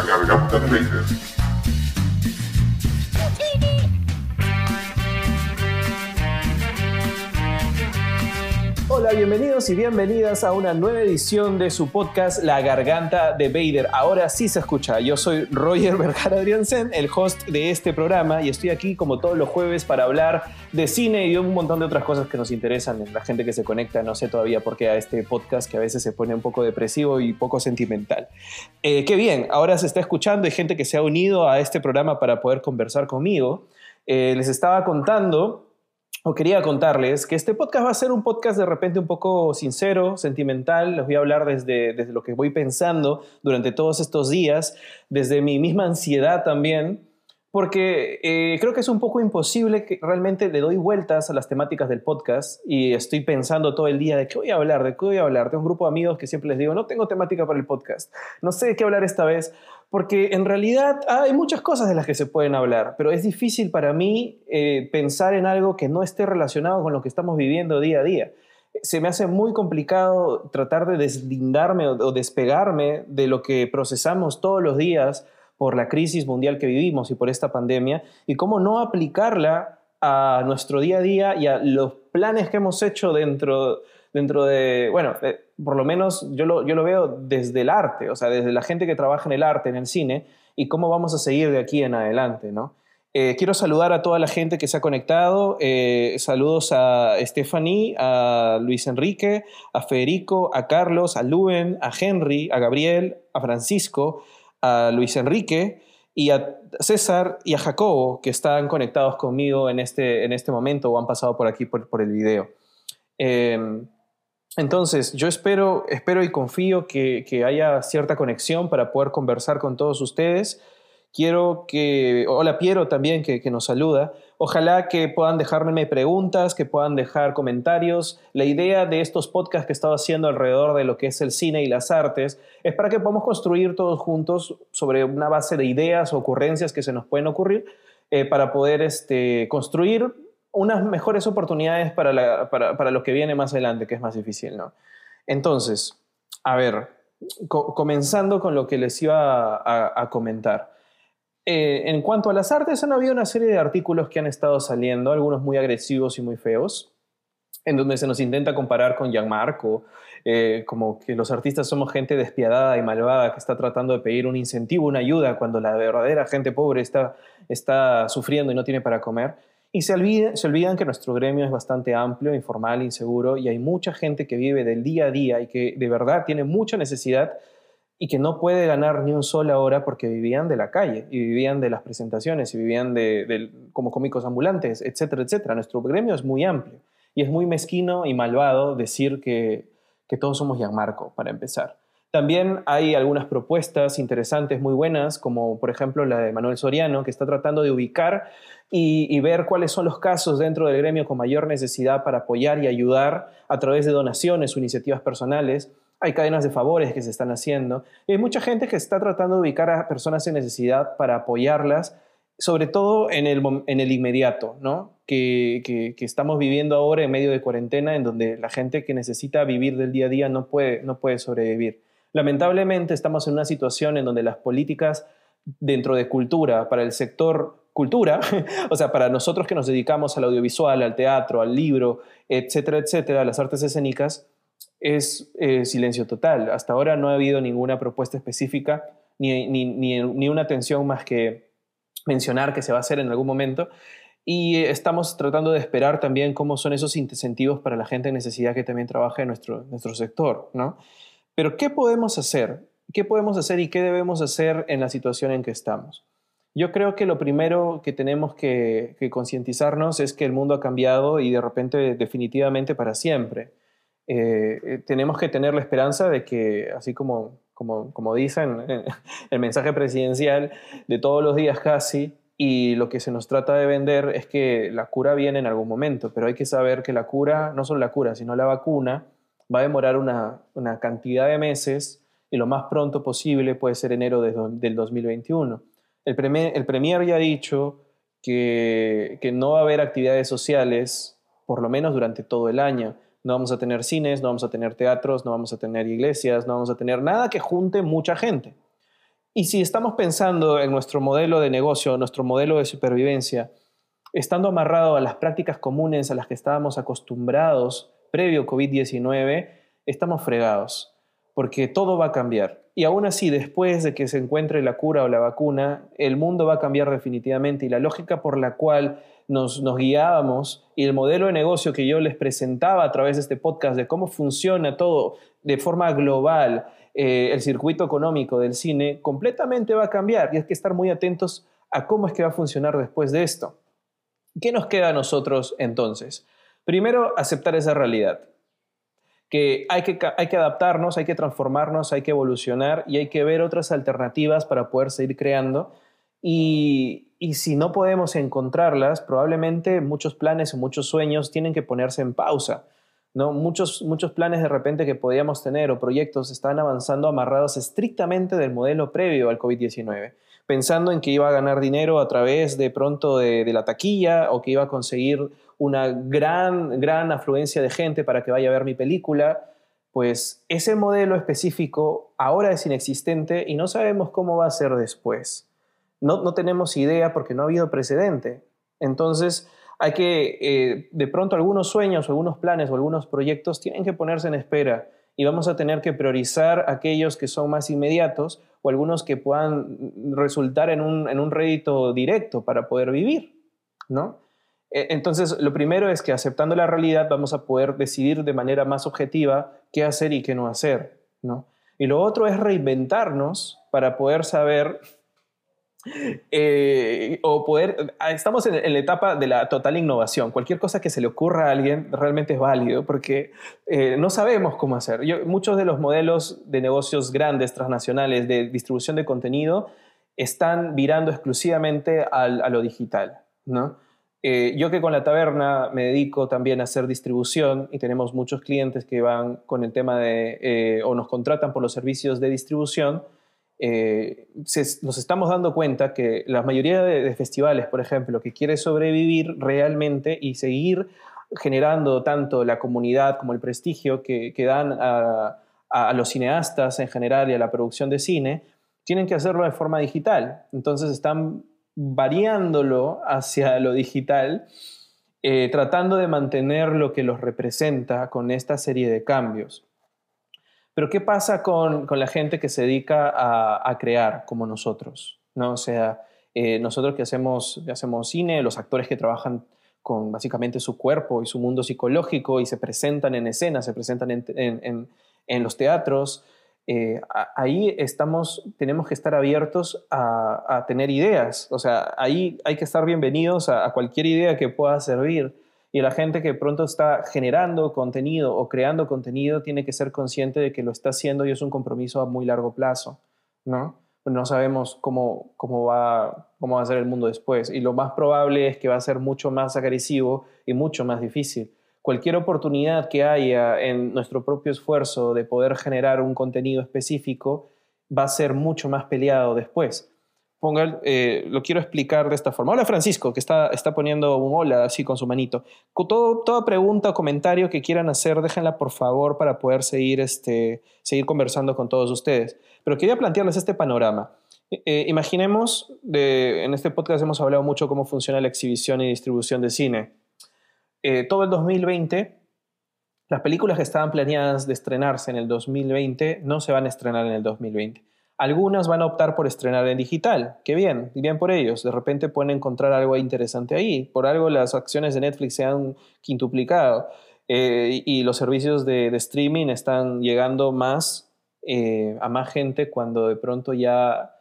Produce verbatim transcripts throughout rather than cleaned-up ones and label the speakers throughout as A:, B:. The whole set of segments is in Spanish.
A: La Garganta de Vader.
B: Hola, bienvenidos y bienvenidas a una nueva edición de su podcast La Garganta de Vader. Ahora sí se escucha. Yo soy Roger Vergara Adriansen, el host de este programa, y estoy aquí como todos los jueves para hablar de cine y de un montón de otras cosas que nos interesan. La gente que se conecta, no sé todavía por qué, a este podcast que a veces se pone un poco depresivo y poco sentimental. Eh, qué bien, ahora se está escuchando. Hay gente que se ha unido a este programa para poder conversar conmigo. Eh, les estaba contando... O quería contarles que este podcast va a ser un podcast de repente un poco sincero, sentimental. Les voy a hablar desde, desde lo que voy pensando durante todos estos días, desde mi misma ansiedad también, porque eh, creo que es un poco imposible que realmente le doy vueltas a las temáticas del podcast y estoy pensando todo el día de qué voy a hablar, de qué voy a hablar. Tengo un grupo de amigos que siempre les digo, no tengo temática para el podcast, no sé de qué hablar esta vez. Porque en realidad hay muchas cosas de las que se pueden hablar, pero es difícil para mí eh, pensar en algo que no esté relacionado con lo que estamos viviendo día a día. Se me hace muy complicado tratar de deslindarme o, o despegarme de lo que procesamos todos los días por la crisis mundial que vivimos y por esta pandemia, y cómo no aplicarla a nuestro día a día y a los planes que hemos hecho dentro, dentro de, bueno, eh, por lo menos yo lo, yo lo veo desde el arte, o sea, desde la gente que trabaja en el arte, en el cine, y cómo vamos a seguir de aquí en adelante, ¿no? Eh, quiero saludar a toda la gente que se ha conectado. Eh, saludos a Stephanie, a Luis Enrique, a Federico, a Carlos, a Luen, a Henry, a Gabriel, a Francisco, a Luis Enrique y a César y a Jacobo, que están conectados conmigo en este, en este momento o han pasado por aquí por, por el video. Eh, Entonces, yo espero, espero y confío que, que haya cierta conexión para poder conversar con todos ustedes. Quiero que... Hola, Piero también, que, que nos saluda. Ojalá que puedan dejarme preguntas, que puedan dejar comentarios. La idea de estos podcasts que he estado haciendo alrededor de lo que es el cine y las artes es para que podamos construir todos juntos sobre una base de ideas o ocurrencias que se nos pueden ocurrir eh, para poder este, construir unas mejores oportunidades para, la, para, para lo que viene más adelante, que es más difícil, ¿no? Entonces, a ver, co comenzando con lo que les iba a, a, a comentar. Eh, en cuanto a las artes, han habido una serie de artículos que han estado saliendo, algunos muy agresivos y muy feos, en donde se nos intenta comparar con Gianmarco, eh, como que los artistas somos gente despiadada y malvada que está tratando de pedir un incentivo, una ayuda, cuando la verdadera gente pobre está, está sufriendo y no tiene para comer. Y se olvidan, se olvidan que nuestro gremio es bastante amplio, informal, inseguro, y hay mucha gente que vive del día a día y que de verdad tiene mucha necesidad y que no puede ganar ni un sol ahora porque vivían de la calle y vivían de las presentaciones y vivían de, de, como cómicos ambulantes, etcétera, etcétera. Nuestro gremio es muy amplio y es muy mezquino y malvado decir que, que todos somos Gianmarco, para empezar. También hay algunas propuestas interesantes, muy buenas, como por ejemplo la de Manuel Soriano, que está tratando de ubicar y, y ver cuáles son los casos dentro del gremio con mayor necesidad para apoyar y ayudar a través de donaciones o iniciativas personales. Hay cadenas de favores que se están haciendo. Y hay mucha gente que está tratando de ubicar a personas en necesidad para apoyarlas, sobre todo en el, en el inmediato, ¿no? Que, que, que estamos viviendo ahora en medio de cuarentena, en donde la gente que necesita vivir del día a día no puede, no puede sobrevivir. Lamentablemente estamos en una situación en donde las políticas dentro de cultura, para el sector cultura, o sea, para nosotros que nos dedicamos al audiovisual, al teatro, al libro, etcétera, etcétera, a las artes escénicas, es eh, silencio total. Hasta ahora no ha habido ninguna propuesta específica, ni, ni, ni, ni una atención más que mencionar que se va a hacer en algún momento. Y estamos tratando de esperar también cómo son esos incentivos para la gente en necesidad que también trabaja en nuestro, nuestro sector, ¿no? Pero ¿qué podemos hacer? ¿Qué podemos hacer y qué debemos hacer en la situación en que estamos? Yo creo que lo primero que tenemos que, que concientizarnos es que el mundo ha cambiado y de repente definitivamente para siempre. Eh, tenemos que tener la esperanza de que, así como, como, como dicen el mensaje presidencial de todos los días casi, y lo que se nos trata de vender es que la cura viene en algún momento, pero hay que saber que la cura, no solo la cura, sino la vacuna, va a demorar una, una cantidad de meses y lo más pronto posible puede ser enero de, del dos mil veintiuno. El premier, el premier ya ha dicho que, que no va a haber actividades sociales, por lo menos durante todo el año. No vamos a tener cines, no vamos a tener teatros, no vamos a tener iglesias, no vamos a tener nada que junte mucha gente. Y si estamos pensando en nuestro modelo de negocio, nuestro modelo de supervivencia, estando amarrado a las prácticas comunes a las que estábamos acostumbrados previo COVID diecinueve, estamos fregados, porque todo va a cambiar. Y aún así, después de que se encuentre la cura o la vacuna, el mundo va a cambiar definitivamente, y la lógica por la cual nos, nos guiábamos y el modelo de negocio que yo les presentaba a través de este podcast de cómo funciona todo de forma global, eh, el circuito económico del cine, completamente va a cambiar, y hay que estar muy atentos a cómo es que va a funcionar después de esto. ¿Qué nos queda a nosotros entonces? Primero, aceptar esa realidad, que hay que, hay que adaptarnos, hay que transformarnos, hay que evolucionar y hay que ver otras alternativas para poder seguir creando. Y, y si no podemos encontrarlas, probablemente muchos planes o muchos sueños tienen que ponerse en pausa, ¿no? Muchos, muchos planes de repente que podíamos tener o proyectos están avanzando amarrados estrictamente del modelo previo al COVID diecinueve, pensando en que iba a ganar dinero a través de pronto de, de la taquilla, o que iba a conseguir una gran, gran afluencia de gente para que vaya a ver mi película. Pues ese modelo específico ahora es inexistente y no sabemos cómo va a ser después. No, no tenemos idea porque no ha habido precedente. Entonces hay que, eh, de pronto algunos sueños, algunos planes o algunos proyectos tienen que ponerse en espera, y vamos a tener que priorizar aquellos que son más inmediatos o algunos que puedan resultar en un, en un rédito directo para poder vivir, ¿no? Entonces, lo primero es que aceptando la realidad vamos a poder decidir de manera más objetiva qué hacer y qué no hacer, ¿no? Y lo otro es reinventarnos para poder saber eh, o poder... Estamos en, en la etapa de la total innovación. Cualquier cosa que se le ocurra a alguien realmente es válido, porque eh, no sabemos cómo hacer. Yo, muchos de los modelos de negocios grandes, transnacionales, de distribución de contenido, están virando exclusivamente al, a lo digital, ¿no? Eh, yo que con la taberna me dedico también a hacer distribución, y tenemos muchos clientes que van con el tema de, eh, o nos contratan por los servicios de distribución, eh, se, nos estamos dando cuenta que la mayoría de, de festivales, por ejemplo, que quiere sobrevivir realmente y seguir generando tanto la comunidad como el prestigio que, que dan a, a, a los cineastas en general y a la producción de cine, tienen que hacerlo de forma digital. Entonces están variándolo hacia lo digital, eh, tratando de mantener lo que los representa con esta serie de cambios. Pero ¿qué pasa con, con la gente que se dedica a, a crear como nosotros, ¿no? O sea, eh, nosotros que hacemos, que hacemos cine, los actores que trabajan con básicamente su cuerpo y su mundo psicológico y se presentan en escena, se presentan en, en, en, en los teatros, eh, ahí estamos, tenemos que estar abiertos a, a tener ideas. O sea, ahí hay que estar bienvenidos a, a cualquier idea que pueda servir. Y la gente que pronto está generando contenido o creando contenido tiene que ser consciente de que lo está haciendo y es un compromiso a muy largo plazo, ¿no? No sabemos cómo, cómo, va, cómo va a ser el mundo después, y lo más probable es que va a ser mucho más agresivo y mucho más difícil. Cualquier oportunidad que haya en nuestro propio esfuerzo de poder generar un contenido específico va a ser mucho más peleado después. Ponga, eh, lo quiero explicar de esta forma. Hola Francisco, que está, está poniendo un hola así con su manito. Con todo, toda pregunta o comentario que quieran hacer, déjenla por favor para poder seguir, este, seguir conversando con todos ustedes. Pero quería plantearles este panorama. Eh, imaginemos, de, en este podcast hemos hablado mucho cómo funciona la exhibición y distribución de cine. Eh, todo el dos mil veinte, las películas que estaban planeadas de estrenarse en el dos mil veinte no se van a estrenar en el dos mil veinte. Algunas van a optar por estrenar en digital. ¡Qué bien! Bien por ellos. De repente pueden encontrar algo interesante ahí. Por algo las acciones de Netflix se han quintuplicado, eh, y los servicios de, de streaming están llegando más eh, a más gente cuando de pronto ya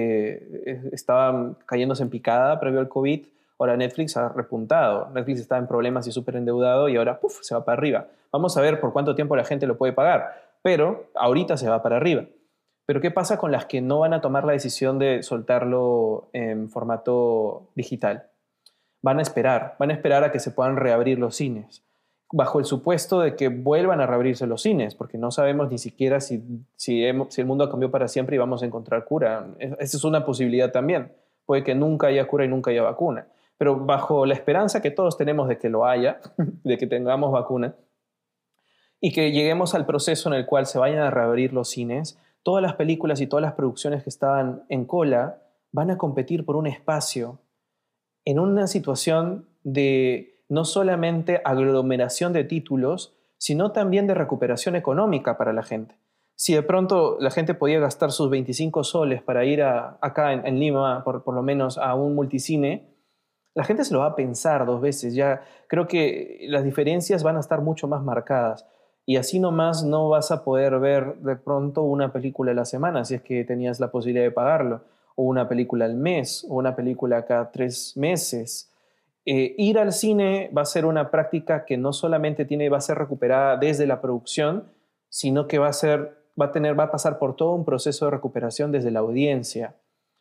B: eh, estaban cayéndose en picada previo al COVID. Ahora Netflix ha repuntado. Netflix está en problemas y súper endeudado, y ahora ¡puf!, se va para arriba. Vamos a ver por cuánto tiempo la gente lo puede pagar. Pero ahorita se va para arriba. Pero ¿qué pasa con las que no van a tomar la decisión de soltarlo en formato digital? Van a esperar, van a esperar a que se puedan reabrir los cines, bajo el supuesto de que vuelvan a reabrirse los cines, porque no sabemos ni siquiera si, si, hemos, si el mundo cambió para siempre y vamos a encontrar cura. Esa es una posibilidad también. Puede que nunca haya cura y nunca haya vacuna. Pero bajo la esperanza que todos tenemos de que lo haya, de que tengamos vacuna, y que lleguemos al proceso en el cual se vayan a reabrir los cines, todas las películas y todas las producciones que estaban en cola van a competir por un espacio en una situación de no solamente aglomeración de títulos, sino también de recuperación económica para la gente. Si de pronto la gente podía gastar sus veinticinco soles para ir a, acá en, en Lima, por, por lo menos a un multicine, la gente se lo va a pensar dos veces. Ya creo que las diferencias van a estar mucho más marcadas. Y así nomás no vas a poder ver de pronto una película a la semana, si es que tenías la posibilidad de pagarlo, o una película al mes, o una película cada tres meses. Eh, ir al cine va a ser una práctica que no solamente tiene, va a ser recuperada desde la producción, sino que va a ser, va a tener, va a pasar por todo un proceso de recuperación desde la audiencia.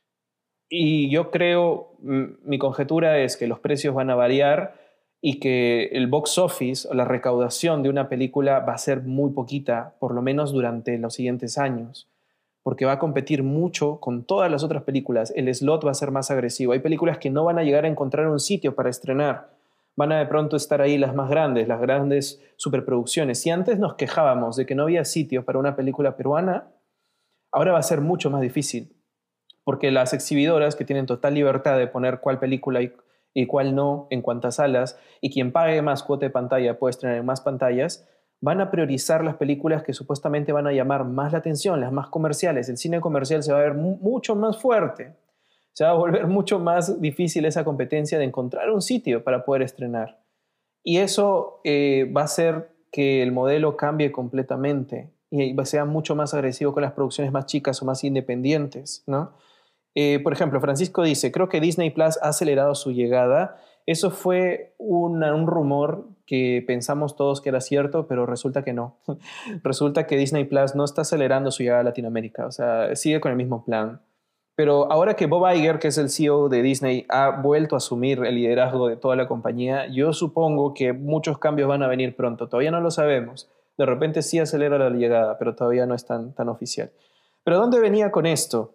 B: Y yo creo, mi conjetura es que los precios van a variar y que el box office o la recaudación de una película va a ser muy poquita, por lo menos durante los siguientes años, porque va a competir mucho con todas las otras películas. El slot va a ser más agresivo. Hay películas que no van a llegar a encontrar un sitio para estrenar. Van a de pronto estar ahí las más grandes, las grandes superproducciones. Si antes nos quejábamos de que no había sitio para una película peruana, ahora va a ser mucho más difícil, porque las exhibidoras que tienen total libertad de poner cuál película y, y cuál no en cuántas salas, y quien pague más cuota de pantalla puede estrenar en más pantallas, van a priorizar las películas que supuestamente van a llamar más la atención, las más comerciales. El cine comercial se va a ver mu mucho más fuerte, se va a volver mucho más difícil esa competencia de encontrar un sitio para poder estrenar. Y eso eh, va a hacer que el modelo cambie completamente y sea mucho más agresivo con las producciones más chicas o más independientes, ¿no? Eh, por ejemplo, Francisco dice, creo que Disney Plus ha acelerado su llegada. Eso fue una, un rumor que pensamos todos que era cierto, pero resulta que no. Resulta que Disney Plus no está acelerando su llegada a Latinoamérica, o sea, sigue con el mismo plan. Pero ahora que Bob Iger, que es el C E O de Disney, ha vuelto a asumir el liderazgo de toda la compañía, yo supongo que muchos cambios van a venir pronto. Todavía no lo sabemos. De repente sí acelera la llegada, pero todavía no es tan, tan oficial. ¿Pero dónde venía con esto?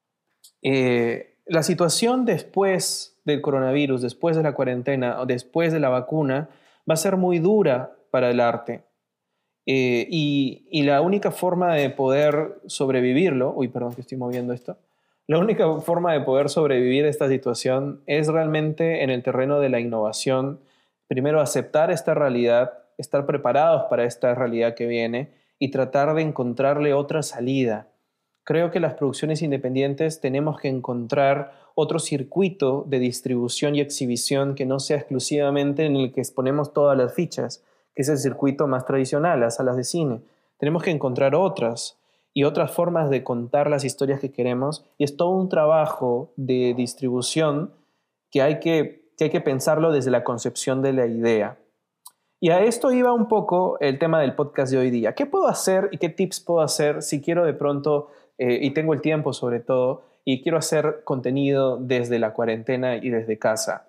B: Eh, la situación después del coronavirus, después de la cuarentena o después de la vacuna, va a ser muy dura para el arte. Eh, y, y la única forma de poder sobrevivirlo, uy, perdón que estoy moviendo esto, la única forma de poder sobrevivir esta situación es realmente en el terreno de la innovación. Primero, aceptar esta realidad, estar preparados para esta realidad que viene y tratar de encontrarle otra salida. Creo que las producciones independientes tenemos que encontrar otro circuito de distribución y exhibición que no sea exclusivamente en el que exponemos todas las fichas, que es el circuito más tradicional, las salas de cine. Tenemos que encontrar otras y otras formas de contar las historias que queremos, y es todo un trabajo de distribución que hay que, que hay que pensarlo desde la concepción de la idea. Y a esto iba un poco el tema del podcast de hoy día. ¿Qué puedo hacer y qué tips puedo hacer si quiero de pronto, eh, y tengo el tiempo sobre todo, y quiero hacer contenido desde la cuarentena y desde casa?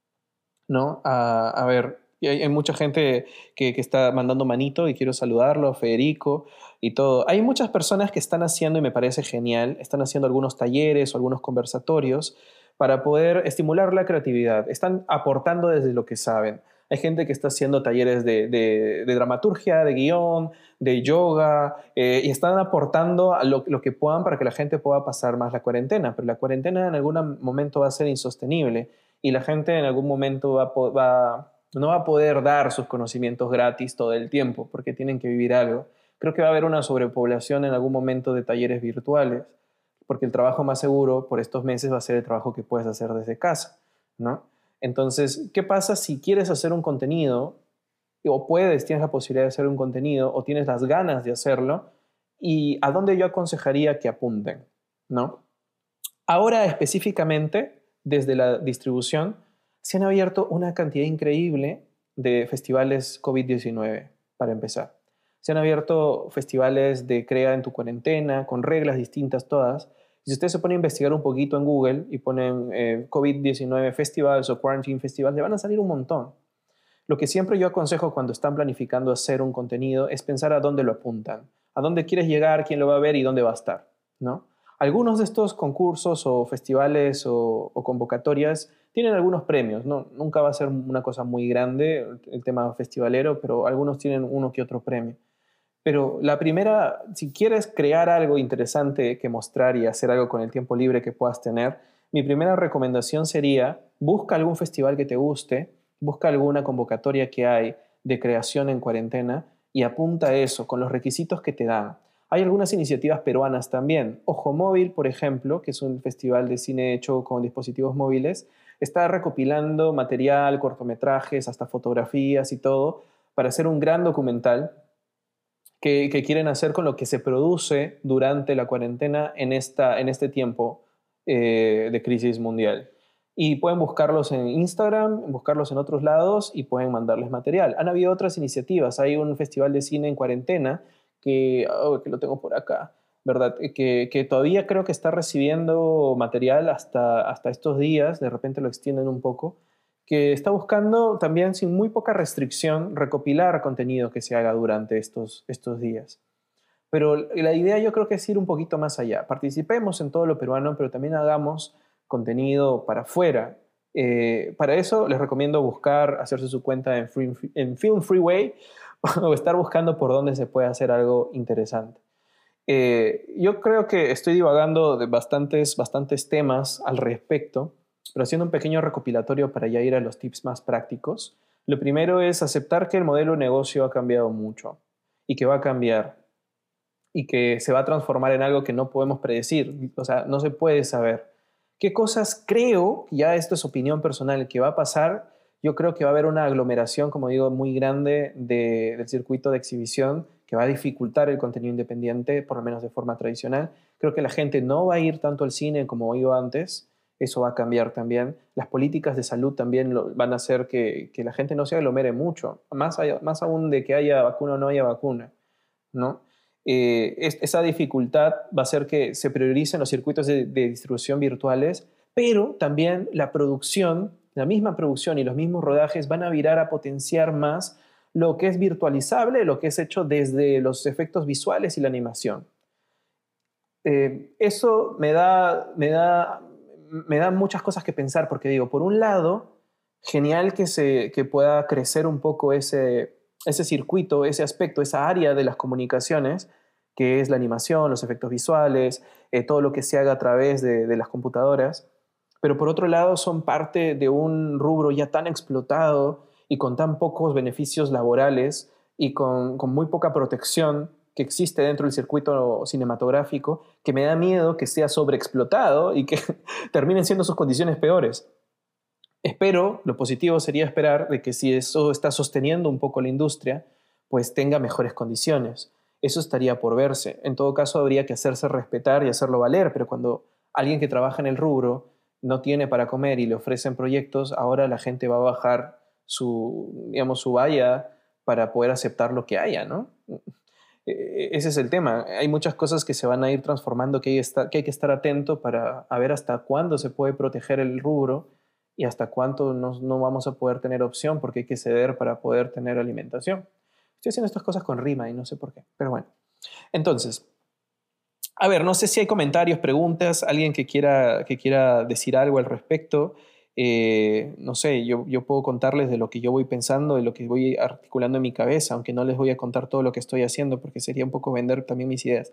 B: ¿No? A, a ver, hay, hay mucha gente que, que está mandando manito y quiero saludarlo, Federico y todo. Hay muchas personas que están haciendo, y me parece genial, están haciendo algunos talleres o algunos conversatorios para poder estimular la creatividad. Están aportando desde lo que saben. Hay gente que está haciendo talleres de, de, de dramaturgia, de guión, de yoga, eh, y están aportando a lo, lo que puedan para que la gente pueda pasar más la cuarentena. Pero la cuarentena en algún momento va a ser insostenible y la gente en algún momento va, va, no va a poder dar sus conocimientos gratis todo el tiempo porque tienen que vivir algo. Creo que va a haber una sobrepoblación en algún momento de talleres virtuales, porque el trabajo más seguro por estos meses va a ser el trabajo que puedes hacer desde casa, ¿no? Entonces, ¿qué pasa si quieres hacer un contenido o puedes, tienes la posibilidad de hacer un contenido o tienes las ganas de hacerlo? ¿Y a dónde yo aconsejaría que apunten, ¿no? Ahora específicamente, desde la distribución, se han abierto una cantidad increíble de festivales COVID diecinueve, para empezar. Se han abierto festivales de Crea en tu cuarentena, con reglas distintas todas. Y si ustedes se ponen a investigar un poquito en Google y ponen eh, COVID diecinueve Festivals o Quarantine Festivals, le van a salir un montón. Lo que siempre yo aconsejo cuando están planificando hacer un contenido es pensar a dónde lo apuntan, a dónde quieres llegar, quién lo va a ver y dónde va a estar, ¿no? Algunos de estos concursos o festivales o, o convocatorias tienen algunos premios, ¿no? Nunca va a ser una cosa muy grande el tema festivalero, pero algunos tienen uno que otro premio. Pero la primera, si quieres crear algo interesante que mostrar y hacer algo con el tiempo libre que puedas tener, mi primera recomendación sería, busca algún festival que te guste, busca alguna convocatoria que hay de creación en cuarentena y apunta a eso con los requisitos que te dan. Hay algunas iniciativas peruanas también. Ojo Móvil, por ejemplo, que es un festival de cine hecho con dispositivos móviles, está recopilando material, cortometrajes, hasta fotografías y todo, para hacer un gran documental que, que quieren hacer con lo que se produce durante la cuarentena en, esta, en este tiempo eh, de crisis mundial. Y pueden buscarlos en Instagram, buscarlos en otros lados y pueden mandarles material. Han habido otras iniciativas. Hay un festival de cine en cuarentena que, oh, que lo tengo por acá, ¿verdad? Que, que todavía creo que está recibiendo material hasta, hasta estos días. De repente lo extienden un poco, que está buscando también sin muy poca restricción recopilar contenido que se haga durante estos, estos días. Pero la idea yo creo que es ir un poquito más allá. Participemos en todo lo peruano, pero también hagamos contenido para afuera. Eh, para eso les recomiendo buscar, hacerse su cuenta en, Free, en Film Freeway o estar buscando por dónde se puede hacer algo interesante. Eh, yo creo que estoy divagando de bastantes, bastantes temas al respecto, pero haciendo un pequeño recopilatorio para ya ir a los tips más prácticos. Lo primero es aceptar que el modelo de negocio ha cambiado mucho y que va a cambiar y que se va a transformar en algo que no podemos predecir, o sea, no se puede saber. ¿Qué cosas creo, ya esto es opinión personal, que va a pasar? Yo creo que va a haber una aglomeración, como digo, muy grande de, del circuito de exhibición que va a dificultar el contenido independiente, por lo menos de forma tradicional. Creo que la gente no va a ir tanto al cine como iba antes. Eso va a cambiar también. Las políticas de salud también lo, van a hacer que, que la gente no se aglomere mucho, más, allá, más aún de que haya vacuna o no haya vacuna, ¿no? Eh, es, esa dificultad va a hacer que se prioricen los circuitos de, de distribución virtuales, pero también la producción, la misma producción y los mismos rodajes van a virar a potenciar más lo que es virtualizable, lo que es hecho desde los efectos visuales y la animación. Eh, eso me da, me, da, me da muchas cosas que pensar, porque digo, por un lado, genial que, se, que pueda crecer un poco ese, ese circuito, ese aspecto, esa área de las comunicaciones, que es la animación, los efectos visuales, eh, todo lo que se haga a través de, de las computadoras. Pero por otro lado, son parte de un rubro ya tan explotado y con tan pocos beneficios laborales y con, con muy poca protección que existe dentro del circuito cinematográfico, que me da miedo que sea sobreexplotado y que terminen siendo sus condiciones peores. Espero, lo positivo sería esperar de que si eso está sosteniendo un poco la industria, pues tenga mejores condiciones. Eso estaría por verse. En todo caso, habría que hacerse respetar y hacerlo valer, pero cuando alguien que trabaja en el rubro no tiene para comer y le ofrecen proyectos, ahora la gente va a bajar su, digamos, su valla para poder aceptar lo que haya, ¿no? Ese es el tema. Hay muchas cosas que se van a ir transformando, que hay, que hay que estar atento para a ver hasta cuándo se puede proteger el rubro y hasta cuánto no, no vamos a poder tener opción porque hay que ceder para poder tener alimentación. Estoy haciendo estas cosas con rima y no sé por qué, pero bueno. Entonces, a ver, no sé si hay comentarios, preguntas, alguien que quiera, que quiera decir algo al respecto. Eh, no sé, yo, yo puedo contarles de lo que yo voy pensando, de lo que voy articulando en mi cabeza, aunque no les voy a contar todo lo que estoy haciendo porque sería un poco vender también mis ideas.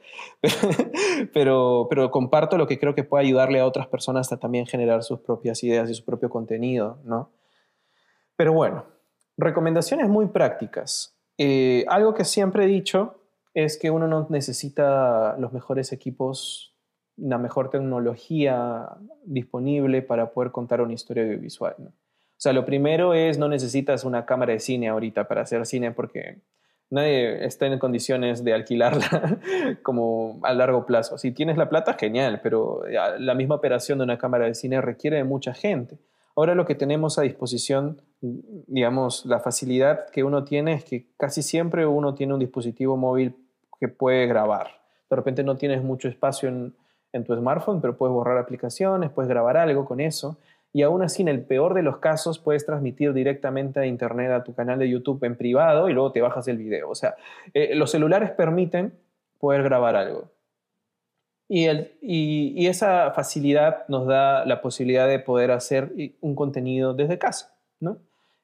B: Pero, pero comparto lo que creo que puede ayudarle a otras personas a también generar sus propias ideas y su propio contenido, ¿no? Pero bueno, recomendaciones muy prácticas. Eh, algo que siempre he dicho es que uno no necesita los mejores equipos, la mejor tecnología disponible para poder contar una historia audiovisual, ¿no? O sea, lo primero es no necesitas una cámara de cine ahorita para hacer cine porque nadie está en condiciones de alquilarla como a largo plazo. Si tienes la plata, genial, pero la misma operación de una cámara de cine requiere de mucha gente. Ahora lo que tenemos a disposición, digamos, la facilidad que uno tiene es que casi siempre uno tiene un dispositivo móvil que puede grabar. De repente no tienes mucho espacio en, en tu smartphone, pero puedes borrar aplicaciones, puedes grabar algo con eso. Y aún así, en el peor de los casos, puedes transmitir directamente a internet a tu canal de YouTube en privado y luego te bajas el video. O sea, eh, los celulares permiten poder grabar algo. Y, el, y, y esa facilidad nos da la posibilidad de poder hacer un contenido desde casa, ¿no?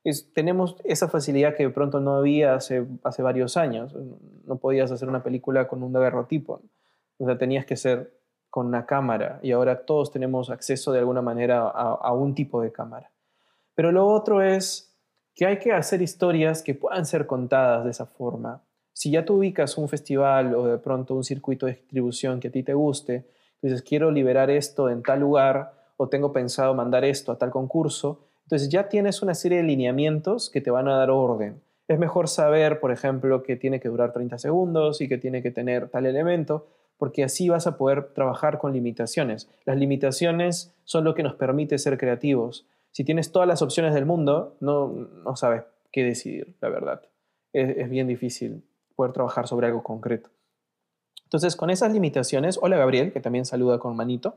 B: Es, tenemos esa facilidad que de pronto no había hace, hace varios años. No podías hacer una película con un daguerrotipo. O sea, tenías que ser con una cámara y ahora todos tenemos acceso de alguna manera a, a un tipo de cámara. Pero lo otro es que hay que hacer historias que puedan ser contadas de esa forma. Si ya tú ubicas un festival o de pronto un circuito de distribución que a ti te guste, dices, quiero liberar esto en tal lugar o tengo pensado mandar esto a tal concurso, entonces ya tienes una serie de lineamientos que te van a dar orden. Es mejor saber, por ejemplo, que tiene que durar treinta segundos y que tiene que tener tal elemento, porque así vas a poder trabajar con limitaciones. Las limitaciones son lo que nos permite ser creativos. Si tienes todas las opciones del mundo, no, no sabes qué decidir, la verdad. Es, es bien difícil poder trabajar sobre algo concreto. Entonces, con esas limitaciones, hola Gabriel, que también saluda con manito,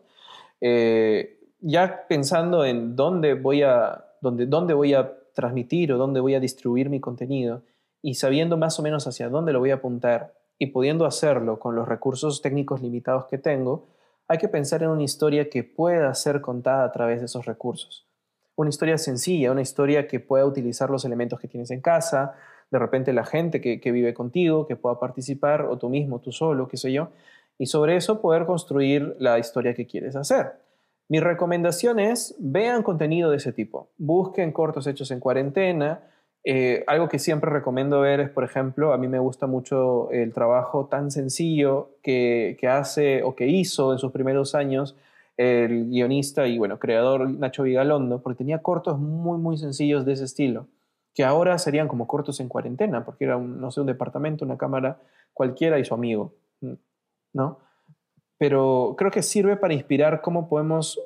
B: eh, ya pensando en dónde voy a, dónde, dónde voy a transmitir o dónde voy a distribuir mi contenido y sabiendo más o menos hacia dónde lo voy a apuntar y pudiendo hacerlo con los recursos técnicos limitados que tengo, hay que pensar en una historia que pueda ser contada a través de esos recursos. Una historia sencilla, una historia que pueda utilizar los elementos que tienes en casa, de repente la gente que, que vive contigo, que pueda participar, o tú mismo, tú solo, qué sé yo, y sobre eso poder construir la historia que quieres hacer. Mi recomendación es, vean contenido de ese tipo, busquen cortos hechos en cuarentena. Eh, algo que siempre recomiendo ver es, por ejemplo, a mí me gusta mucho el trabajo tan sencillo que, que hace o que hizo en sus primeros años el guionista y, bueno, creador Nacho Vigalondo, porque tenía cortos muy, muy sencillos de ese estilo, que ahora serían como cortos en cuarentena, porque era, un, no sé, un departamento, una cámara cualquiera y su amigo, ¿no? Pero creo que sirve para inspirar cómo podemos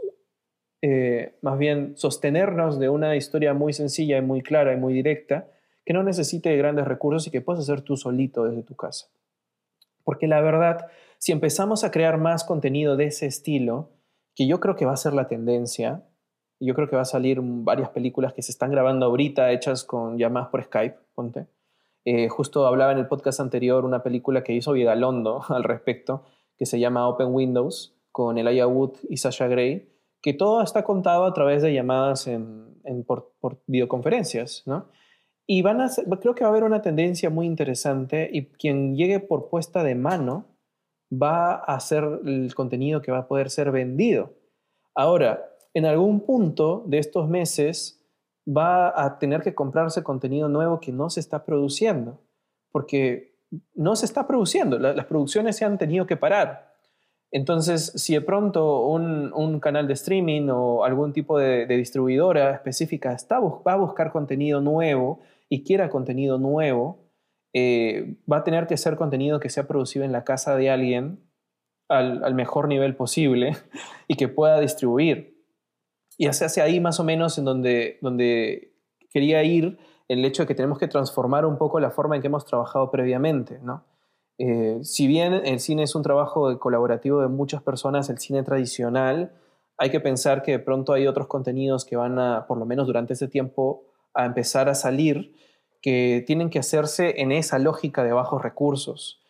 B: eh, más bien sostenernos de una historia muy sencilla y muy clara y muy directa, que no necesite grandes recursos y que puedas hacer tú solito desde tu casa. Porque la verdad, si empezamos a crear más contenido de ese estilo, que yo creo que va a ser la tendencia, y yo creo que va a salir varias películas que se están grabando ahorita, hechas con llamadas por Skype, ponte. Eh, justo hablaba en el podcast anterior una película que hizo Vigalondo al respecto, que se llama Open Windows, con Elijah Wood y Sasha Grey, que todo está contado a través de llamadas en, en por, por videoconferencias, ¿no? Y van a ser, creo que va a haber una tendencia muy interesante y quien llegue por puesta de mano va a hacer el contenido que va a poder ser vendido. Ahora, en algún punto de estos meses va a tener que comprarse contenido nuevo que no se está produciendo, porque no se está produciendo, la, las producciones se han tenido que parar. Entonces, si de pronto un, un canal de streaming o algún tipo de, de distribuidora específica está, va a buscar contenido nuevo y quiera contenido nuevo, eh, va a tener que ser contenido que sea producido en la casa de alguien al, al mejor nivel posible y que pueda distribuir. Y se hace ahí más o menos en donde, donde quería ir el hecho de que tenemos que transformar un poco la forma en que hemos trabajado previamente, ¿no? Eh, si bien el cine es un trabajo colaborativo de muchas personas, el cine tradicional, hay que pensar que de pronto hay otros contenidos que van a, por lo menos durante ese tiempo, a empezar a salir, que tienen que hacerse en esa lógica de bajos recursos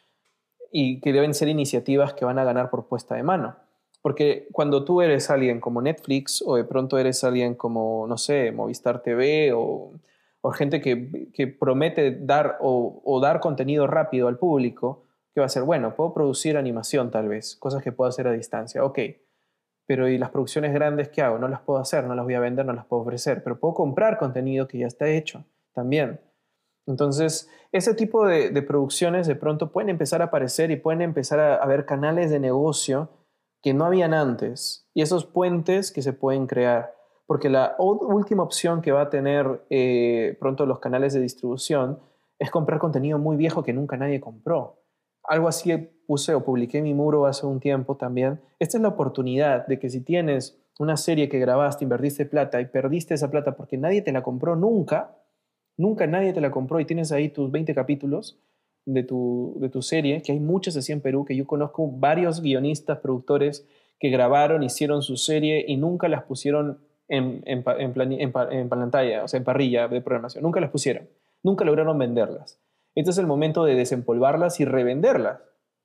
B: y que deben ser iniciativas que van a ganar por puesta de mano. Porque cuando tú eres alguien como Netflix o de pronto eres alguien como, no sé, Movistar T V o, o gente que, que promete dar o, o dar contenido rápido al público, que va a ser, bueno, puedo producir animación tal vez, cosas que puedo hacer a distancia, ok, pero ¿y las producciones grandes qué hago? No las puedo hacer, no las voy a vender, no las puedo ofrecer, pero puedo comprar contenido que ya está hecho también. Entonces, ese tipo de, de producciones de pronto pueden empezar a aparecer y pueden empezar a haber canales de negocio que no habían antes y esos puentes que se pueden crear. Porque la última opción que va a tener eh, pronto los canales de distribución es comprar contenido muy viejo que nunca nadie compró. Algo así puse o publiqué en mi muro hace un tiempo también. Esta es la oportunidad de que si tienes una serie que grabaste, invertiste plata y perdiste esa plata porque nadie te la compró nunca, nunca nadie te la compró y tienes ahí tus veinte capítulos de tu, de tu serie, que hay muchas así en Perú, que yo conozco varios guionistas, productores que grabaron, hicieron su serie y nunca las pusieron en, en, en, plan, en, en pantalla, o sea, en parrilla de programación, nunca las pusieron, nunca lograron venderlas. Este es el momento de desempolvarlas y revenderlas.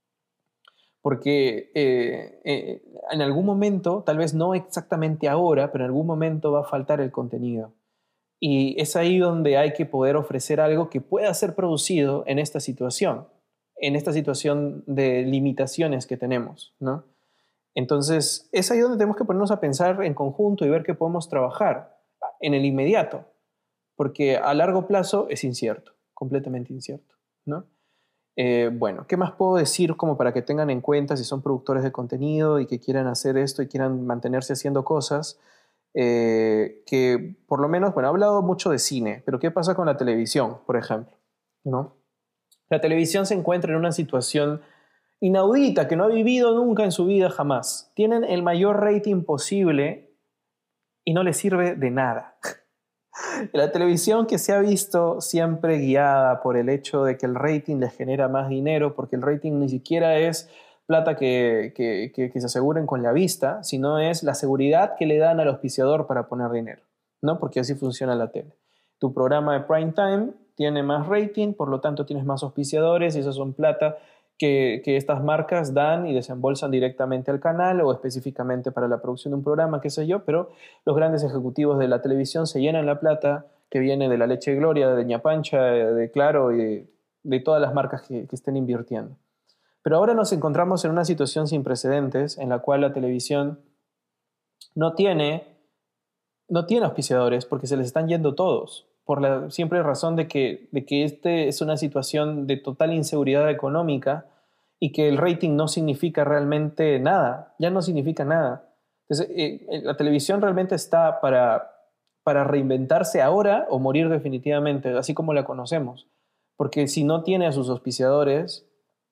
B: Porque eh, eh, en algún momento, tal vez no exactamente ahora, pero en algún momento va a faltar el contenido. Y es ahí donde hay que poder ofrecer algo que pueda ser producido en esta situación, en esta situación de limitaciones que tenemos, ¿no? Entonces, es ahí donde tenemos que ponernos a pensar en conjunto y ver qué podemos trabajar en el inmediato, porque a largo plazo es incierto, completamente incierto, ¿no? Eh, bueno, ¿qué más puedo decir como para que tengan en cuenta si son productores de contenido y que quieran hacer esto y quieran mantenerse haciendo cosas? Eh, que por lo menos, bueno, he hablado mucho de cine, pero ¿qué pasa con la televisión, por ejemplo? ¿No? La televisión se encuentra en una situación inaudita que no ha vivido nunca en su vida jamás. Tienen el mayor rating posible y no les sirve de nada. La televisión que se ha visto siempre guiada por el hecho de que el rating les genera más dinero, porque el rating ni siquiera es plata que, que, que, que se aseguren con la vista, sino es la seguridad que le dan al auspiciador para poner dinero, ¿no? Porque así funciona la tele. Tu programa de prime time tiene más rating, por lo tanto tienes más auspiciadores y esas son plata que, que estas marcas dan y desembolsan directamente al canal o específicamente para la producción de un programa, qué sé yo, pero los grandes ejecutivos de la televisión se llenan la plata que viene de la Leche de Gloria, de Ña Pancha, de Claro y de, de todas las marcas que, que estén invirtiendo. Pero ahora nos encontramos en una situación sin precedentes en la cual la televisión no tiene, no tiene auspiciadores porque se les están yendo todos, por la simple razón de que, de que este es una situación de total inseguridad económica y que el rating no significa realmente nada, ya no significa nada. Entonces, eh, la televisión realmente está para, para reinventarse ahora o morir definitivamente, así como la conocemos. Porque si no tiene a sus auspiciadores,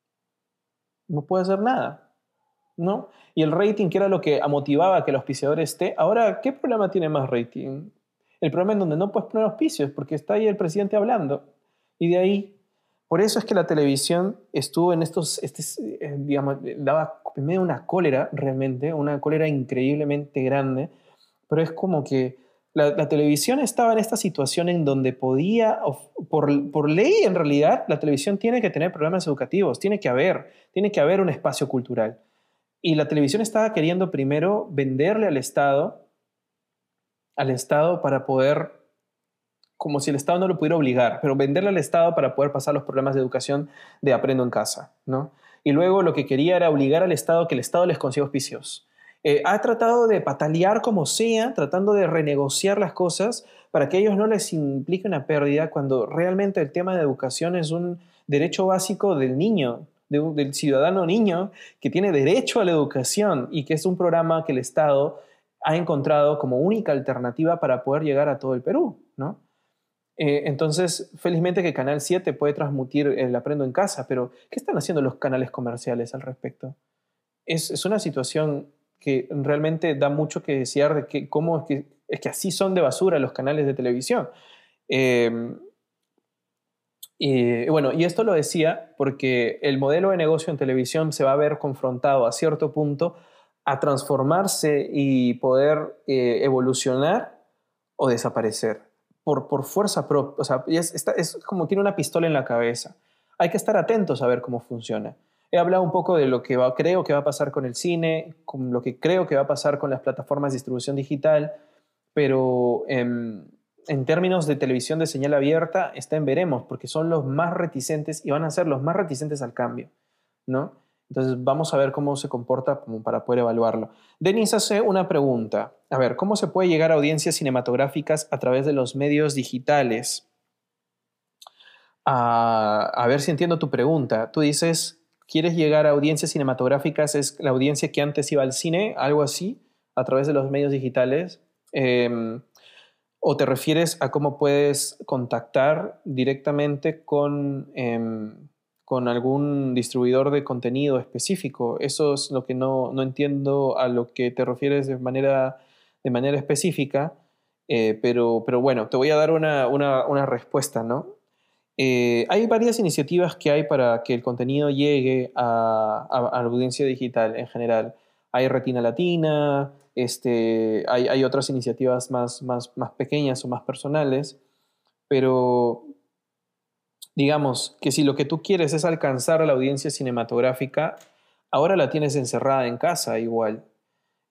B: no puede hacer nada, ¿no? Y el rating, que era lo que motivaba a que el auspiciador esté, ahora, ¿qué problema tiene más rating? El problema en donde no puedes poner auspicios, porque está ahí el presidente hablando. Y de ahí, por eso es que la televisión estuvo en estos, este, eh, digamos, daba medio una cólera realmente, una cólera increíblemente grande, pero es como que la, la televisión estaba en esta situación en donde podía, por, por ley en realidad, la televisión tiene que tener programas educativos, tiene que haber, tiene que haber un espacio cultural. Y la televisión estaba queriendo primero venderle al Estado, al Estado para poder, como si el Estado no lo pudiera obligar, pero venderle al Estado para poder pasar los programas de educación de Aprendo en Casa, ¿no? Y luego lo que quería era obligar al Estado que el Estado les consiga auspicios. Eh, ha tratado de patalear como sea, tratando de renegociar las cosas para que a ellos no les implique una pérdida cuando realmente el tema de educación es un derecho básico del niño, de un, del ciudadano niño que tiene derecho a la educación y que es un programa que el Estado ha encontrado como única alternativa para poder llegar a todo el Perú, ¿no? Eh, entonces, felizmente que Canal siete puede transmitir el Aprendo en Casa, pero ¿qué están haciendo los canales comerciales al respecto? Es, es una situación que realmente da mucho que desear de que, cómo es que, es que así son de basura los canales de televisión. Eh, y bueno, y esto lo decía porque el modelo de negocio en televisión se va a ver confrontado a cierto punto a transformarse y poder eh, evolucionar o desaparecer por, por fuerza propia. O sea, es, está, es como tiene una pistola en la cabeza. Hay que estar atentos a ver cómo funciona. He hablado un poco de lo que va, creo que va a pasar con el cine, con lo que creo que va a pasar con las plataformas de distribución digital, pero en, en términos de televisión de señal abierta está en veremos, porque son los más reticentes y van a ser los más reticentes al cambio, ¿no? Entonces vamos a ver cómo se comporta como para poder evaluarlo. Denis hace una pregunta. A ver, ¿cómo se puede llegar a audiencias cinematográficas a través de los medios digitales? A, a ver si entiendo tu pregunta. Tú dices, ¿quieres llegar a audiencias cinematográficas? ¿Es la audiencia que antes iba al cine? ¿Algo así? ¿A través de los medios digitales? Eh, ¿O te refieres a cómo puedes contactar directamente con... Eh, con algún distribuidor de contenido específico? Eso es lo que no, no entiendo a lo que te refieres de manera, de manera específica, eh, pero, pero bueno, te voy a dar una, una, una respuesta, ¿no? Eh, hay varias iniciativas que hay para que el contenido llegue a, a, a la audiencia digital en general. Hay Retina Latina, este, hay, hay otras iniciativas más, más, más pequeñas o más personales, pero digamos que si lo que tú quieres es alcanzar a la audiencia cinematográfica, ahora la tienes encerrada en casa igual.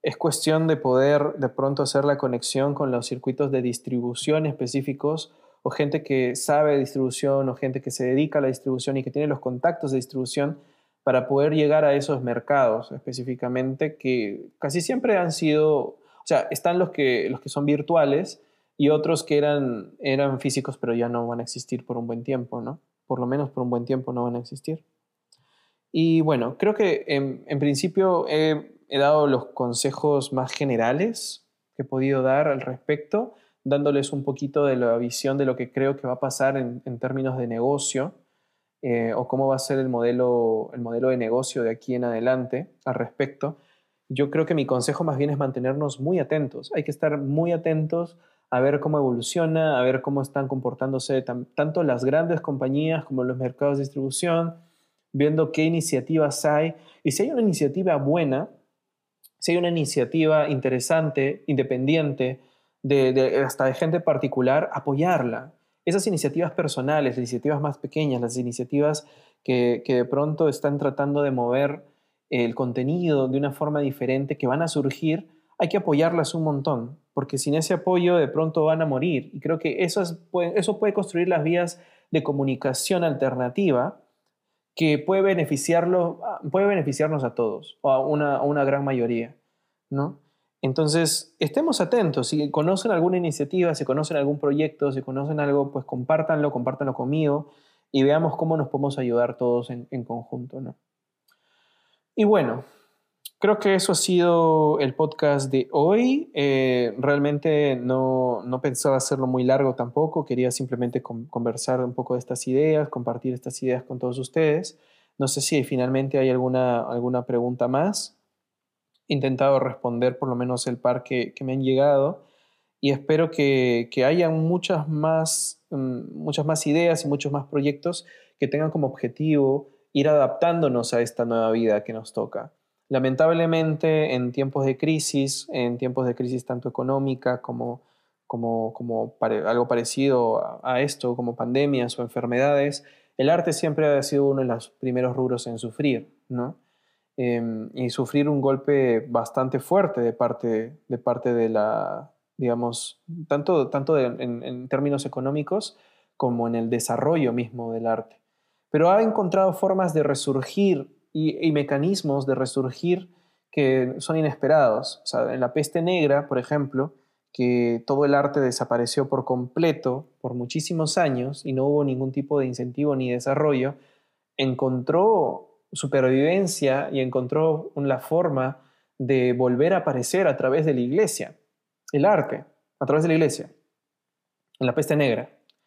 B: Es cuestión de poder de pronto hacer la conexión con los circuitos de distribución específicos o gente que sabe de distribución o gente que se dedica a la distribución y que tiene los contactos de distribución para poder llegar a esos mercados específicamente que casi siempre han sido, o sea, están los que, los que son virtuales y otros que eran, eran físicos pero ya no van a existir por un buen tiempo, ¿no? Por lo menos por un buen tiempo no van a existir. Y bueno, creo que en, en principio he, he dado los consejos más generales que he podido dar al respecto, dándoles un poquito de la visión de lo que creo que va a pasar en, en términos de negocio eh, o cómo va a ser el modelo, el modelo de negocio de aquí en adelante al respecto. Yo creo que mi consejo más bien es mantenernos muy atentos. Hay que estar muy atentos a ver cómo evoluciona, a ver cómo están comportándose tam- tanto las grandes compañías como los mercados de distribución, viendo qué iniciativas hay. Y si hay una iniciativa buena, si hay una iniciativa interesante, independiente, de, de- hasta de gente particular, apoyarla. Esas iniciativas personales, las iniciativas más pequeñas, las iniciativas que, que de pronto están tratando de mover el contenido de una forma diferente, que van a surgir, hay que apoyarlas un montón, porque sin ese apoyo de pronto van a morir. Y creo que eso, es- puede, eso puede construir las vías de comunicación alternativa que puede beneficiarlo, puede beneficiarnos a todos, o a una, a una gran mayoría, ¿no? Entonces, estemos atentos. Si conocen alguna iniciativa, si conocen algún proyecto, si conocen algo, pues compártanlo, compártanlo conmigo y veamos cómo nos podemos ayudar todos en, en conjunto, ¿no? Y bueno, creo que eso ha sido el podcast de hoy. Eh, realmente no, no pensaba hacerlo muy largo tampoco. Quería simplemente con- conversar un poco de estas ideas, compartir estas ideas con todos ustedes. No sé si finalmente hay alguna, alguna pregunta más. He intentado responder por lo menos el par que, que me han llegado y espero que, que haya muchas más, mm, muchas más ideas y muchos más proyectos que tengan como objetivo ir adaptándonos a esta nueva vida que nos toca. Lamentablemente, en tiempos de crisis, en tiempos de crisis tanto económica como, como, como pare- algo parecido a, a esto, como pandemias o enfermedades, el arte siempre ha sido uno de los primeros rubros en sufrir, ¿no? Eh, y sufrir un golpe bastante fuerte de parte, de parte de la, digamos, tanto, tanto de- en, en términos económicos como en el desarrollo mismo del arte. Pero ha encontrado formas de resurgir y, y mecanismos de resurgir que son inesperados. O sea, en la peste negra, por ejemplo, que todo el arte desapareció por completo por muchísimos años y no hubo ningún tipo de incentivo ni desarrollo, encontró supervivencia y encontró la forma de volver a aparecer a través de la iglesia, el arte, a través de la iglesia, en la peste negra.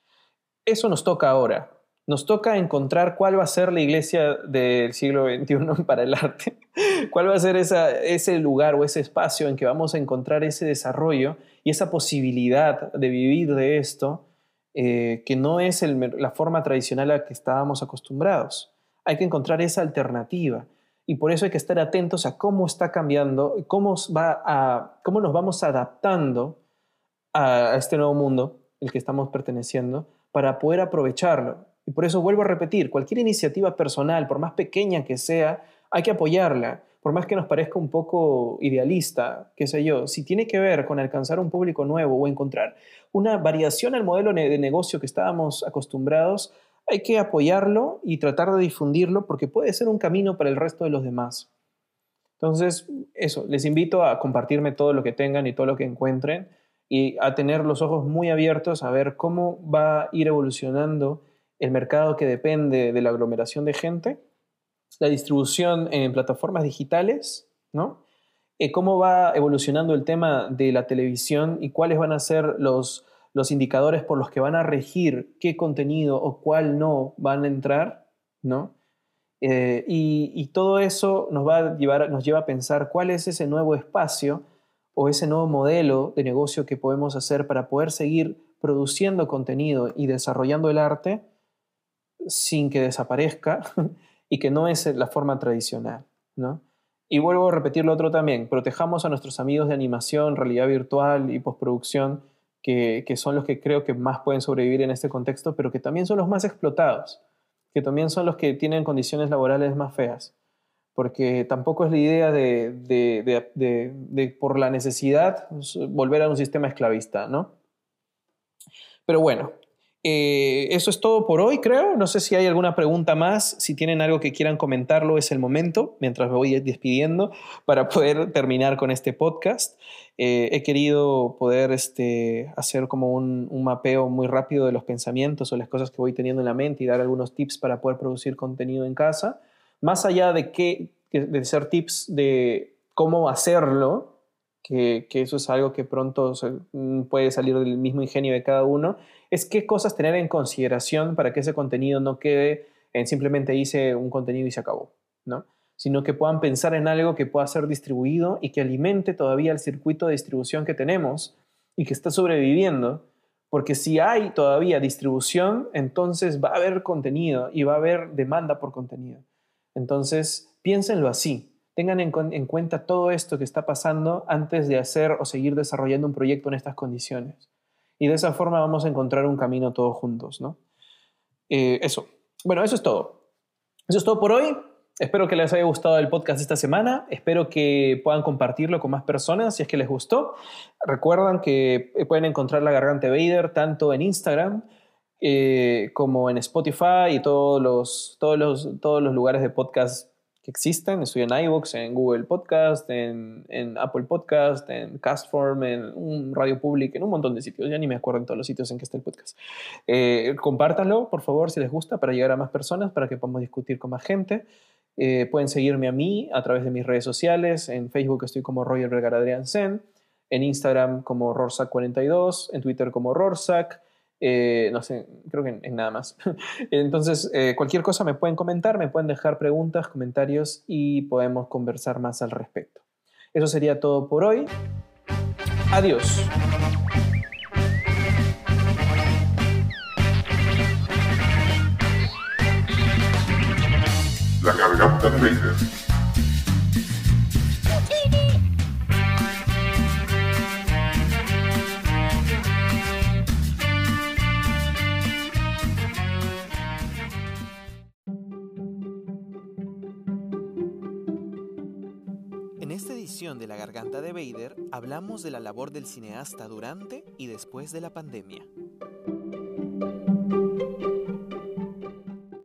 B: Eso nos toca ahora. Nos toca encontrar cuál va a ser la iglesia del siglo veintiuno para el arte, cuál va a ser esa, ese lugar o ese espacio en que vamos a encontrar ese desarrollo y esa posibilidad de vivir de esto, eh, que no es el, la forma tradicional a la que estábamos acostumbrados. Hay que encontrar esa alternativa y por eso hay que estar atentos a cómo está cambiando, cómo, va a, cómo nos vamos adaptando a este nuevo mundo, el que estamos perteneciendo, para poder aprovecharlo. Y por eso vuelvo a repetir, cualquier iniciativa personal, por más pequeña que sea, hay que apoyarla, por más que nos parezca un poco idealista, qué sé yo, si tiene que ver con alcanzar un público nuevo o encontrar una variación al modelo de negocio que estábamos acostumbrados, hay que apoyarlo y tratar de difundirlo porque puede ser un camino para el resto de los demás. Entonces, eso, les invito a compartirme todo lo que tengan y todo lo que encuentren y a tener los ojos muy abiertos a ver cómo va a ir evolucionando el mercado que depende de la aglomeración de gente, la distribución en plataformas digitales, ¿no? Eh, cómo va evolucionando el tema de la televisión y cuáles van a ser los, los indicadores por los que van a regir qué contenido o cuál no van a entrar, ¿no? Eh, y, y todo eso nos va a llevar, nos lleva a pensar cuál es ese nuevo espacio o ese nuevo modelo de negocio que podemos hacer para poder seguir produciendo contenido y desarrollando el arte sin que desaparezca y que no es la forma tradicional, ¿no? Y vuelvo a repetir lo otro también, protejamos a nuestros amigos de animación, realidad virtual y postproducción, que, que son los que creo que más pueden sobrevivir en este contexto, pero que también son los más explotados, que también son los que tienen condiciones laborales más feas. porque tampoco es la idea de, de, de, de, de por la necesidad, volver a un sistema esclavista, ¿no? Pero bueno, eh, eso es todo por hoy, creo. No sé si hay alguna pregunta más. Si tienen algo que quieran comentarlo, es el momento, mientras me voy despidiendo, para poder terminar con este podcast. Eh, he querido poder este, hacer como un, un mapeo muy rápido de los pensamientos o las cosas que voy teniendo en la mente y dar algunos tips para poder producir contenido en casa. Más allá de, que, de ser tips de cómo hacerlo, que, que eso es algo que pronto se, puede salir del mismo ingenio de cada uno, es qué cosas tener en consideración para que ese contenido no quede en simplemente hice un contenido y se acabó, ¿no? Sino que puedan pensar en algo que pueda ser distribuido y que alimente todavía el circuito de distribución que tenemos y que está sobreviviendo, porque si hay todavía distribución, entonces va a haber contenido y va a haber demanda por contenido. Entonces, piénsenlo así. Tengan en, en cuenta todo esto que está pasando antes de hacer o seguir desarrollando un proyecto en estas condiciones. Y de esa forma vamos a encontrar un camino todos juntos, ¿no? Eh, eso. Bueno, eso es todo. Eso es todo por hoy. Espero que les haya gustado el podcast de esta semana. Espero que puedan compartirlo con más personas si es que les gustó. Recuerdan que pueden encontrar La Garganta de Vader tanto en Instagram eh, como en Spotify y todos los, todos los, todos los lugares de podcast que existen. Estoy en iVoox, en Google Podcast, en, en Apple Podcast, en Castform, en un Radio Public, en un montón de sitios. Ya ni me acuerdo en todos los sitios en que está el podcast. Eh, compártanlo, por favor, si les gusta, para llegar a más personas, para que podamos discutir con más gente. Eh, pueden seguirme a mí a través de mis redes sociales. En Facebook estoy como Roger Vergara Adrián Sen, en Instagram como Rorsac cuarenta y dos, en Twitter como Rorsac. Eh, no sé, creo que en, en nada más. Entonces, eh, cualquier cosa me pueden comentar, me pueden dejar preguntas, comentarios y podemos conversar más al respecto. Eso sería todo por hoy. Adiós.
A: La Garganta de Vader.
C: En esta edición de La Garganta de Vader hablamos de la labor del cineasta durante y después de la pandemia.